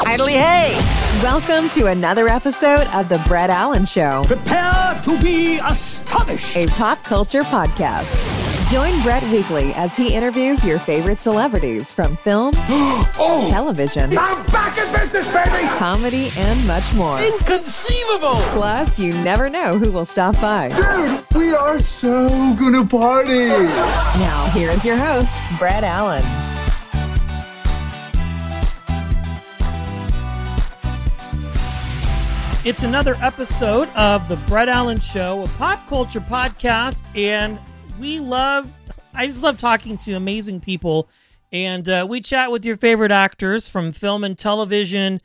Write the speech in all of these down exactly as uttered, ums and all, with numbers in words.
Idly hey! Welcome to another episode of The Brett Allen Show. Prepare to be astonished. A pop culture podcast. Join Brett weekly as he interviews your favorite celebrities from film, oh, television, I'm back in business, baby! comedy, and much more. Inconceivable! Plus, you never know who will stop by. Dude, we are so gonna party! Now, here's your host, Brett Allen. It's another episode of The Brett Allen Show, a pop culture podcast, and we love, I just love talking to amazing people, and uh, we chat with your favorite actors from film and television,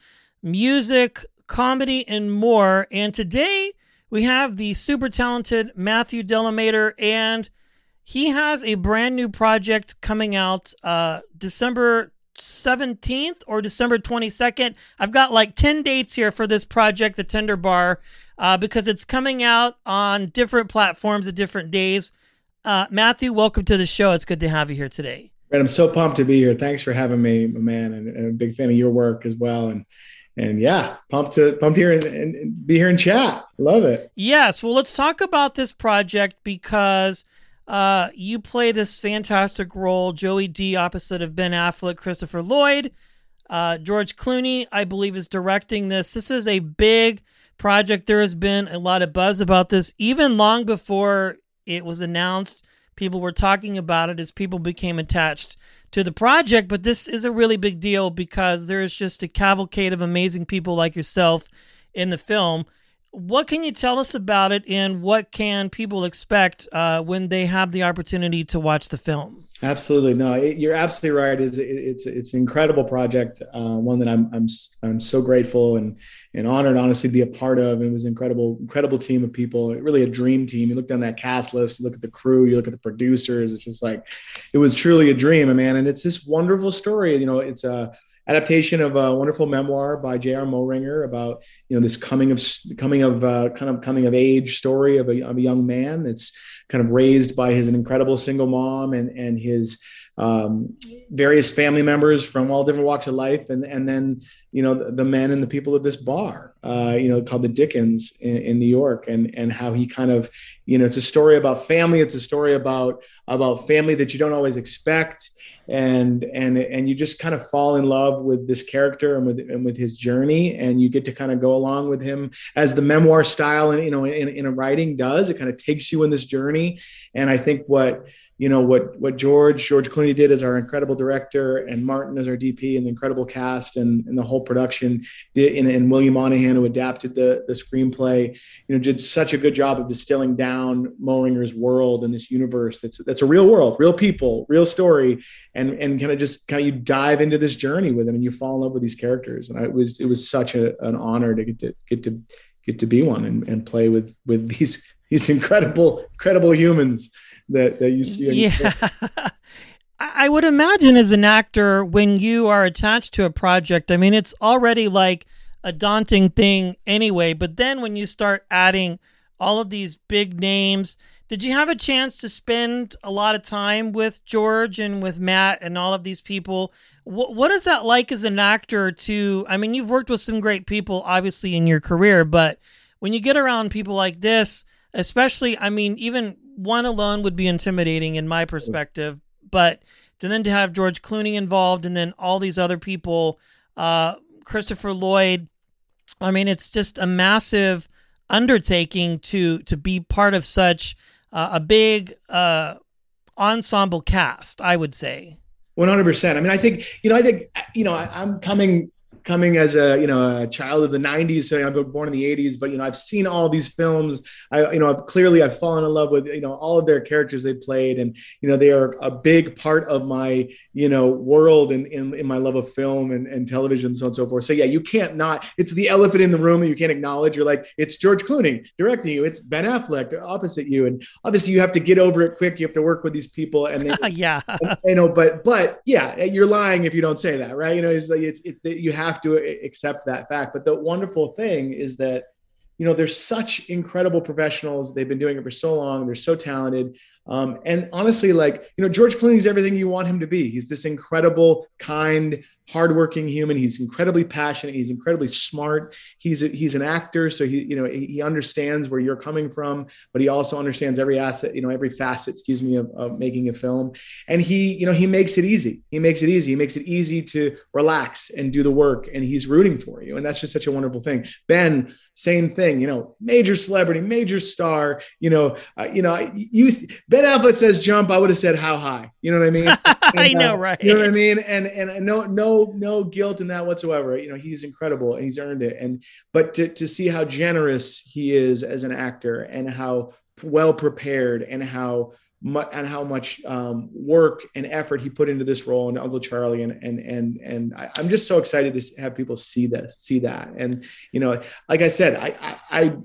music, comedy, and more, and today we have the super talented Matthew Delamater, and he has a brand new project coming out uh, December seventeenth or December twenty-second. I've got like ten dates here for this project, The Tender Bar, uh, because it's coming out on different platforms at different days. Uh, Matthew, welcome to the show. It's good to have you here today. Brett, I'm so pumped to be here. Thanks for having me, my man, and, and a big fan of your work as well. And and yeah, pumped to pumped here and, and, and be here and chat. Love it. Yes. Well, let's talk about this project because Uh, you play this fantastic role, Joey D, opposite of Ben Affleck, Christopher Lloyd. Uh, George Clooney, I believe, is directing this. This is a big project. There has been a lot of buzz about this. Even long before it was announced, people were talking about it as people became attached to the project. But this is a really big deal because there's just a cavalcade of amazing people like yourself in the film. What can you tell us about it, and what can people expect uh, when they have the opportunity to watch the film? Absolutely. No, it, you're absolutely right. It's, it's, it's an incredible project. Uh, one that I'm, I'm, I'm so grateful and, and honored, honestly, to be a part of. It was an incredible, incredible team of people, really a dream team. You look down that cast list, you look at the crew, you look at the producers. It's just like, it was truly a dream, man. And it's this wonderful story. You know, it's a adaptation of a wonderful memoir by J R Moehringer about, you know, this coming of coming of uh, kind of coming of age story of a, of a young man that's kind of raised by his an incredible single mom and and his um, various family members from all different walks of life, and and then you know the, the men and the people of this bar, uh, you know, called the Dickens in, in New York, and and how he kind of, you know, it's a story about family. It's a story about about family that you don't always expect. And and and you just kind of fall in love with this character and with and with his journey, and you get to kind of go along with him as the memoir style, and you know, in, in a writing does. It kind of takes you in this journey. And I think what you know what what George George Clooney did as our incredible director, and Martin as our D P, and the incredible cast, and, and the whole production did, and, and William Monahan, who adapted the the screenplay, you know, did such a good job of distilling down Moehringer's world and this universe that's that's a real world, real people, real story. And and kind of just kind of you dive into this journey with them, and you fall in love with these characters. And I, it was it was such a, an honor to get to get to get to be one and, and play with with these these incredible incredible humans that that you see. Yeah, I would imagine as an actor, when you are attached to a project, I mean, it's already like a daunting thing anyway. But then when you start adding all of these big names. Did you have a chance to spend a lot of time with George and with Matt and all of these people? What, what is that like as an actor to, I mean, you've worked with some great people, obviously, in your career, but when you get around people like this, especially, I mean, even one alone would be intimidating in my perspective, but to then to have George Clooney involved and then all these other people, uh, Christopher Lloyd, I mean, it's just a massive undertaking to to be part of such uh, a big uh, ensemble cast, I would say. one hundred percent. I mean, I think, you know, I think, you know, I, I'm coming coming as a, you know, a child of the nineties. So I'm born in the eighties, but, you know, I've seen all these films. I, you know, I've clearly I've fallen in love with, you know, all of their characters they played. And, you know, they are a big part of my, you know, world and in, in, in my love of film and, and television, so on and so forth. So yeah, you can't not, it's the elephant in the room that you can't acknowledge. You're like, it's George Clooney directing you. It's Ben Affleck opposite you. And obviously you have to get over it quick. You have to work with these people and they, yeah, you know, but, but yeah, you're lying if you don't say that, right? You know, it's like, it's, it's you have to accept that fact. But the wonderful thing is that, you know, they're such incredible professionals. They've been doing it for so long. They're so talented. Um, and honestly, like, you know, George Clooney's everything you want him to be. He's this incredible, kind, hardworking human. He's incredibly passionate. He's incredibly smart. He's a, he's an actor, so he you know he understands where you're coming from, but he also understands every asset, you know, every facet, excuse me, of, of making a film. And he you know he makes it easy. He makes it easy. He makes it easy to relax and do the work. And he's rooting for you, and that's just such a wonderful thing. Ben, same thing. You know, major celebrity, major star. You know, uh, you know, you Ben Affleck says jump, I would have said how high. You know what I mean? And, I know, right? Uh, you know what I mean? And and no no. No guilt in that whatsoever. You know, he's incredible and he's earned it. And but to, to see how generous he is as an actor and how well prepared and how much and how much um, work and effort he put into this role and Uncle Charlie and and and and I, I'm just so excited to have people see that see that. And you know, like I said, I I. I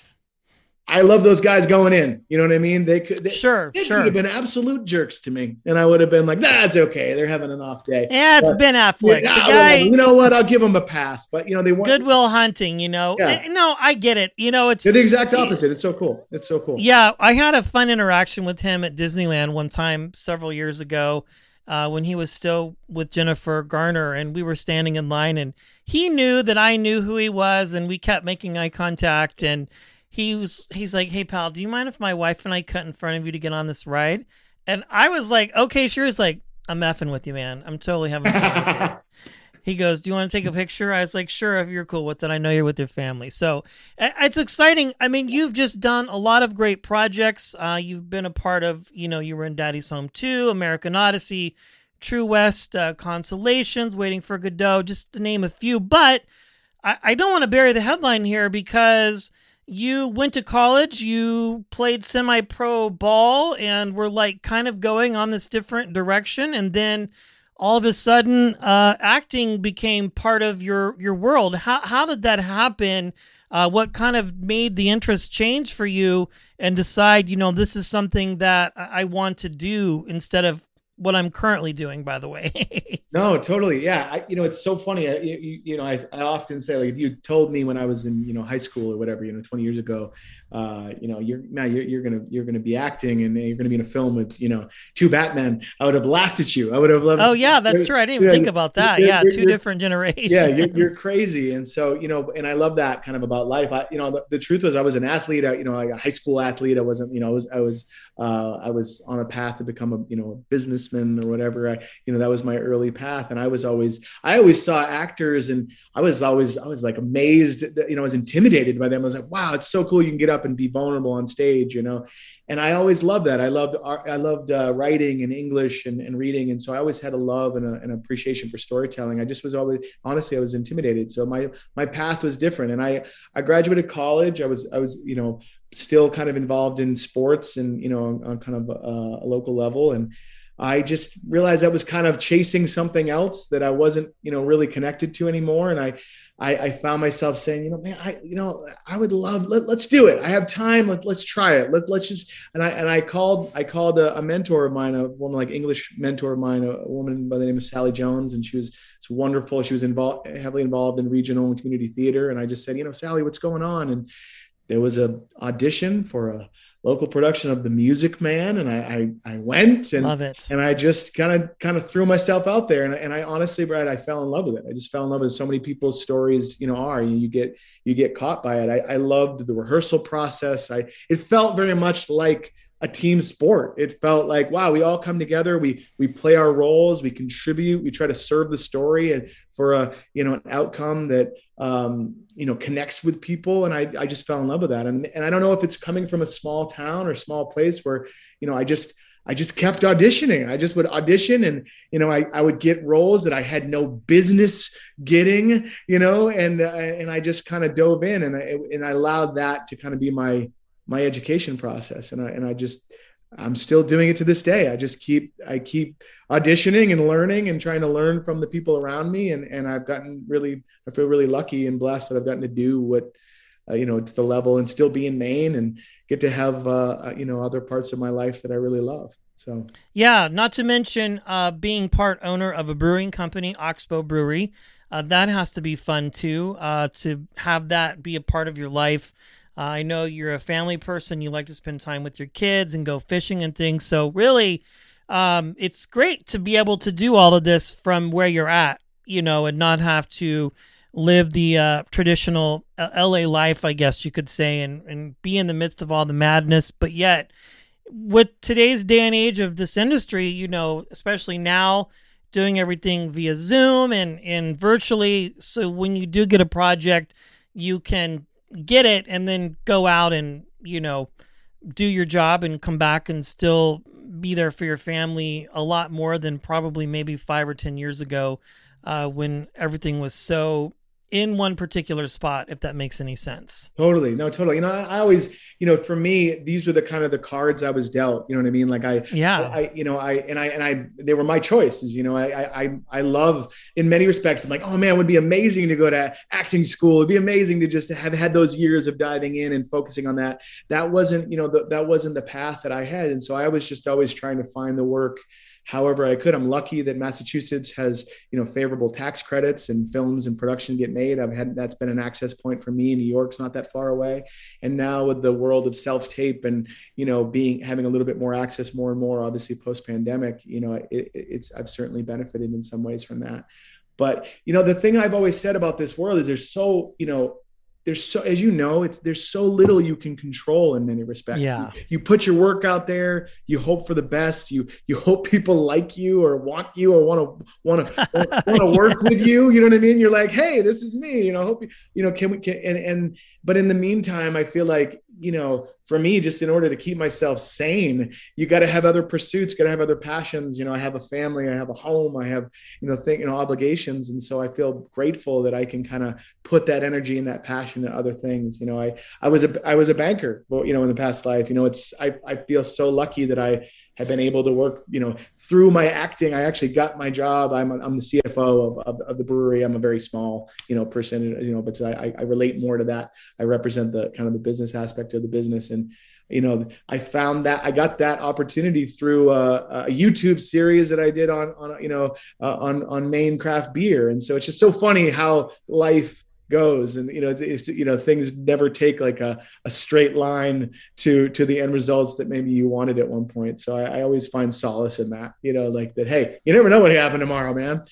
I love those guys going in. You know what I mean? They could, they, sure, they sure. could have been absolute jerks to me, and I would have been like, "That's okay. They're having an off day." Yeah, it's but, Ben Affleck. Yeah, the guy, you know what? I'll give them a pass. But you know, they want Goodwill Hunting. You know, Yeah. no, I get it. You know, it's they're the exact opposite. It's so cool. It's so cool. Yeah, I had a fun interaction with him at Disneyland one time several years ago. Uh, when he was still with Jennifer Garner, and we were standing in line, and he knew that I knew who he was, and we kept making eye contact. And he was, he's like, "Hey, pal, do you mind if my wife and I cut in front of you to get on this ride?" And I was like, "Okay, sure." He's like, "I'm effing with you, man. I'm totally having fun with you." He goes, "Do you want to take a picture?" I was like, "Sure, if you're cool with it. I know you're with your family." So it's exciting. I mean, you've just done a lot of great projects. Uh, you've been a part of, you know, you were in Daddy's Home two, American Odyssey, True West, uh, Consolations, Waiting for Godot, just to name a few. But I, I don't want to bury the headline here because you went to college, you played semi-pro ball, and were like kind of going on this different direction. And then all of a sudden, uh, acting became part of your, your world. How how did that happen? Uh, what kind of made the interest change for you and decide, you know, this is something that I want to do instead of what I'm currently doing, by the way? No, totally. Yeah. I, you know, it's so funny. I, you, you know, I, I often say, like, if you told me when I was in, you know, high school or whatever, you know, twenty years ago, uh, you know, you're now you're, you're going to, you're going to be acting and you're going to be in a film with, you know, two Batmen, I would have laughed at you. I would have loved. Oh yeah, that's true. I didn't even yeah, think about that. You're, yeah. you're, 2 you're, different generations. Yeah. You're, you're crazy. And so, you know, and I love that kind of about life. I, you know, the, the truth was I was an athlete, I, you know, like a high school athlete. I wasn't, you know, I was, I was, uh, I was on a path to become a, you know, a businessman or whatever. I, you know, that was my early path. And I was always, I always saw actors and I was always, I was like amazed that, you know, I was intimidated by them. I was like, wow, it's so cool. You can get up and be vulnerable on stage, you know? And I always loved that. I loved, I loved uh, writing and English and, and reading. And so I always had a love and a, an appreciation for storytelling. I just was always, honestly, I was intimidated. So my, my path was different. And I, I graduated college. I was, I was, you know, still kind of involved in sports and, you know, on, on kind of a, a local level. And I just realized I was kind of chasing something else that I wasn't, you know, really connected to anymore. And I, I, I found myself saying, you know, man, I, you know, I would love, let, let's do it. I have time. Let, let's try it. Let, let's just, and I, and I called, I called a, a mentor of mine, a woman, like English mentor of mine, a, a woman by the name of Sally Jones. And she was, it's wonderful. She was involved, heavily involved in regional and community theater. And I just said, you know, Sally, what's going on? And there was a audition for a local production of The Music Man. And I, I, I went and, love it. and I just kind of, kind of threw myself out there. And, and I honestly, Brad, I fell in love with it. I just fell in love with so many people's stories, you know, are, you get, you get caught by it. I, I loved the rehearsal process. I, it felt very much like a team sport. It felt like, wow, we all come together. We, we play our roles, we contribute, we try to serve the story and for a, you know, an outcome that, um, you know, connects with people. And I, I just fell in love with that. And, and I don't know if it's coming from a small town or small place where, you know, I just, I just kept auditioning. I just would audition and, you know, I, I would get roles that I had no business getting, you know, and, uh, and I just kind of dove in and I, and I allowed that to kind of be my, my education process. And I, and I just, I'm still doing it to this day. I just keep, I keep auditioning and learning and trying to learn from the people around me. And, and I've gotten really, I feel really lucky and blessed that I've gotten to do what, uh, you know, to the level and still be in Maine and get to have, uh, you know, other parts of my life that I really love. So, yeah, not to mention uh, being part owner of a brewing company, Oxbow Brewery. Uh, that has to be fun too, uh, to have that be a part of your life. Uh, I know you're a family person. You like to spend time with your kids and go fishing and things. So really, um, it's great to be able to do all of this from where you're at, you know, and not have to live the uh, traditional L A life, I guess you could say, and, and be in the midst of all the madness. But yet, with today's day and age of this industry, you know, especially now, doing everything via Zoom and, and virtually. So when you do get a project, you can get it and then go out and, you know, do your job and come back and still be there for your family a lot more than probably maybe five or ten years ago uh, when everything was so in one particular spot, if that makes any sense. Totally. No, totally. You know, I, I always, you know, for me, these were the kind of the cards I was dealt, you know what I mean? Like I, yeah, I, you know, I, and I, and I, they were my choices, you know, I, I, I love in many respects. I'm like, oh man, it would be amazing to go to acting school. It'd be amazing to just have had those years of diving in and focusing on that. That wasn't, you know, the, that wasn't the path that I had. And so I was just always trying to find the work however I could. I'm lucky that Massachusetts has, you know, favorable tax credits and films and production get made. I've had, that's been an access point for me. New York's not that far away. And now with the world of self-tape and, you know, being, having a little bit more access more and more, obviously post-pandemic, you know, it, it's, I've certainly benefited in some ways from that. But, you know, the thing I've always said about this world is there's so, you know, there's so, as you know, it's, there's so little you can control in many respects. Yeah. You, you put your work out there, you hope for the best. You, you hope people like you or want you or want to, want to, want to work with you. You know what I mean? You're like, hey, this is me, you know, hope you, you know, can we, can, and, and, but in the meantime, I feel like, you know, for me, just in order to keep myself sane, you got to have other pursuits, got to have other passions. You know, I have a family, I have a home, I have, you know, think, you know, obligations. And so I feel grateful that I can kind of put that energy and that passion to other things. You know, I, I was a, I was a banker, well, you know, in the past life, you know, it's, I, I feel so lucky that I have been able to work, you know, through my acting. I actually got my job. I'm, I'm the C F O of, of, of the brewery. I'm a very small, you know, person, you know, but I, I relate more to that. I represent the kind of the business aspect of the business. And, you know, I found that I got that opportunity through a, a YouTube series that I did on, on, you know, uh, on, on Maine craft beer. And so it's just so funny how life goes, and you know, it's, you know, things never take like a, a straight line to to the end results that maybe you wanted at one point. So I, I always find solace in that, you know, like that. Hey, you never know what happened tomorrow, man.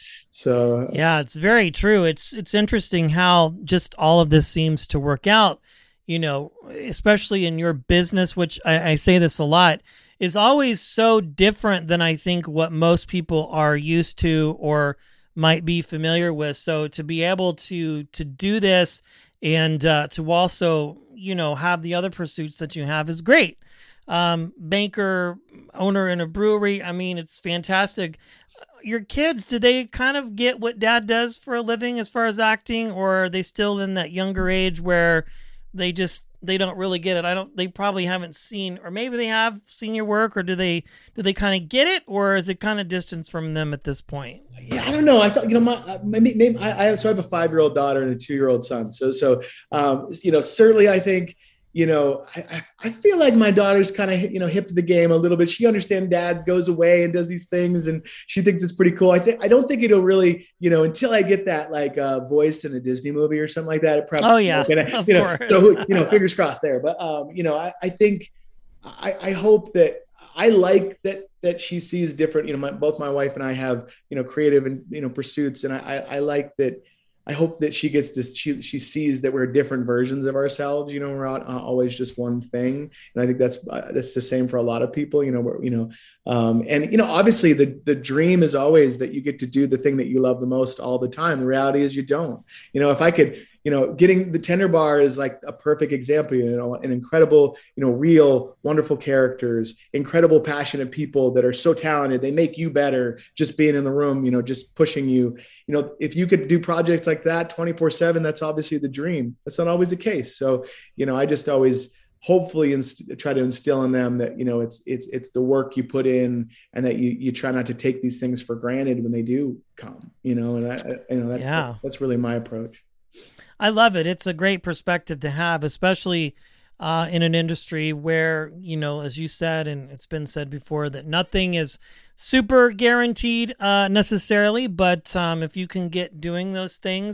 So yeah, it's very true. It's it's interesting how just all of this seems to work out. You know, especially in your business, which I, I say this a lot, is always so different than I think what most people are used to or might be familiar with. So to be able to to do this and uh, to also, you know, have the other pursuits that you have is great. Um, banker, owner in a brewery, I mean, it's fantastic. Your kids, do they kind of get what dad does for a living as far as acting, or are they still in that younger age where they just they don't really get it? I don't. They probably haven't seen, or maybe they have seen your work, or do they do they kind of get it, or is it kind of distance from them at this point? Yeah, I don't know. I thought, you know, my maybe, maybe I, I have, so I have a five-year-old daughter and a two-year-old son. So so um, you know, certainly I think, you know, I, I feel like my daughter's kind of, you know, hip to the game a little bit. She understands dad goes away and does these things, and she thinks it's pretty cool. I think, I don't think it'll really, you know, until I get that like uh, voice in a Disney movie or something like that. It probably, oh yeah, gonna, of you know, course. so, you know, fingers crossed there. But, um, you know, I, I think, I, I hope that, I like that, that she sees different, you know, my, both my wife and I have, you know, creative and, you know, pursuits. And I, I, I like that. I hope that she gets this, she, she sees that we're different versions of ourselves. You know, we're not uh, always just one thing. And I think that's, uh, that's the same for a lot of people, you know, where, you know, um, and, you know, obviously the, the dream is always that you get to do the thing that you love the most all the time. The reality is you don't. You know, if I could, you know, getting the Tender Bar is like a perfect example, you know, an incredible, you know, real, wonderful characters, incredible, passionate people that are so talented. They make you better just being in the room, you know, just pushing you. You know, if you could do projects like that twenty-four seven, that's obviously the dream. That's not always the case. So, you know, I just always hopefully inst- try to instill in them that, you know, it's, it's, it's the work you put in, and that you, you try not to take these things for granted when they do come, you know, and I, you know, that's, yeah. that's really my approach. I love it. It's a great perspective to have, especially uh, in an industry where, you know, as you said, and it's been said before, that nothing is super guaranteed uh, necessarily. But um, if you can get doing those things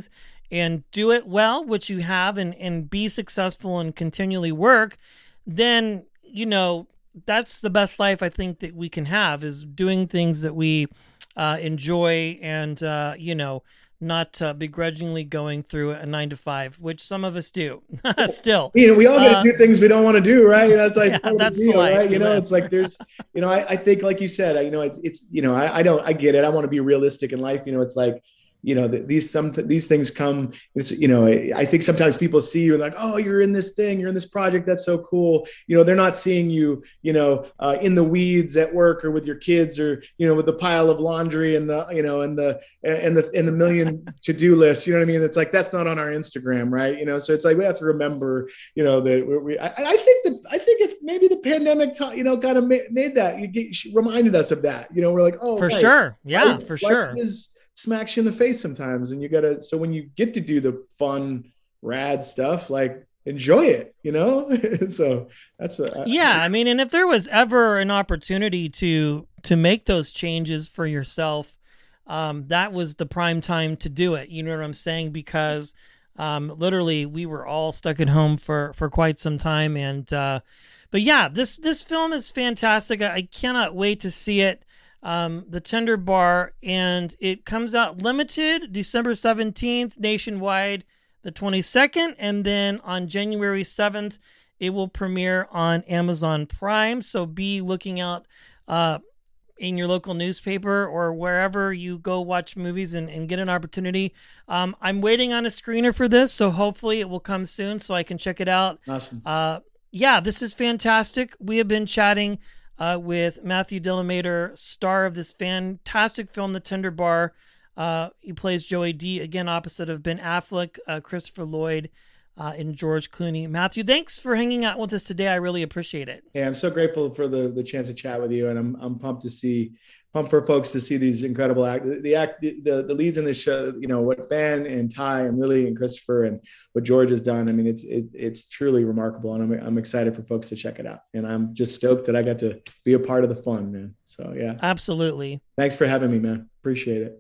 and do it well, which you have, and, and be successful and continually work, then, you know, that's the best life I think that we can have, is doing things that we uh, enjoy and, uh, you know, not uh, begrudgingly going through a nine to five, which some of us do still. You know, we all got to uh, do things we don't want to do, right? That's like, yeah, that's deal, the life right? You know, live. it's like there's, you know, I, I think, like you said, I, you know, it, it's, you know, I, I don't, I get it. I want to be realistic in life. You know, it's like, you know, the, these, some, these things come, it's, you know, I think sometimes people see you and like, oh, you're in this thing, you're in this project. That's so cool. You know, they're not seeing you, you know, uh, in the weeds at work or with your kids, or, you know, with the pile of laundry and the, you know, and the, and the, and the million to-do lists, you know what I mean? It's like, that's not on our Instagram. Right. You know, so it's like, we have to remember, you know, that we, we I, I think that, I think if maybe the pandemic, taught, you know, kind of made, made that, you get, reminded us of that, you know, we're like, oh, for right, sure. Yeah, right, for sure. is, smacks you in the face sometimes, and you gotta, so when you get to do the fun rad stuff, like, enjoy it, you know. So that's what I, yeah I mean, and if there was ever an opportunity to to make those changes for yourself, um that was the prime time to do it, you know what I'm saying? Because um literally we were all stuck at home for for quite some time, and uh but yeah, this this film is fantastic. I, I cannot wait to see it. Um, The Tender Bar, and it comes out limited December seventeenth, nationwide the twenty-second, and then on January seventh, it will premiere on Amazon Prime. So be looking out uh, in your local newspaper or wherever you go watch movies and, and get an opportunity. Um, I'm waiting on a screener for this, so hopefully it will come soon so I can check it out. Awesome. Uh, yeah, this is fantastic. We have been chatting Uh, with Matthew Delamater, star of this fantastic film, The Tender Bar. Uh, he plays Joey D, again, opposite of Ben Affleck, uh, Christopher Lloyd, uh, and George Clooney. Matthew, thanks for hanging out with us today. I really appreciate it. Yeah, I'm so grateful for the the chance to chat with you, and I'm I'm pumped to see, pumped for folks to see these incredible act, the act, the the leads in this show. You know what Ben and Ty and Lily and Christopher and what George has done. I mean, it's it, it's truly remarkable, and I'm I'm excited for folks to check it out. And I'm just stoked that I got to be a part of the fun, man. So yeah, absolutely. Thanks for having me, man. Appreciate it.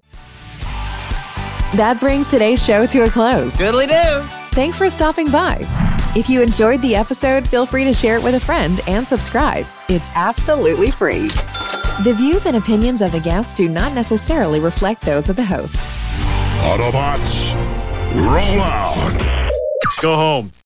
That brings today's show to a close. Goodly do. Thanks for stopping by. If you enjoyed the episode, feel free to share it with a friend and subscribe. It's absolutely free. The views and opinions of the guests do not necessarily reflect those of the host. Autobots, roll out. Go home.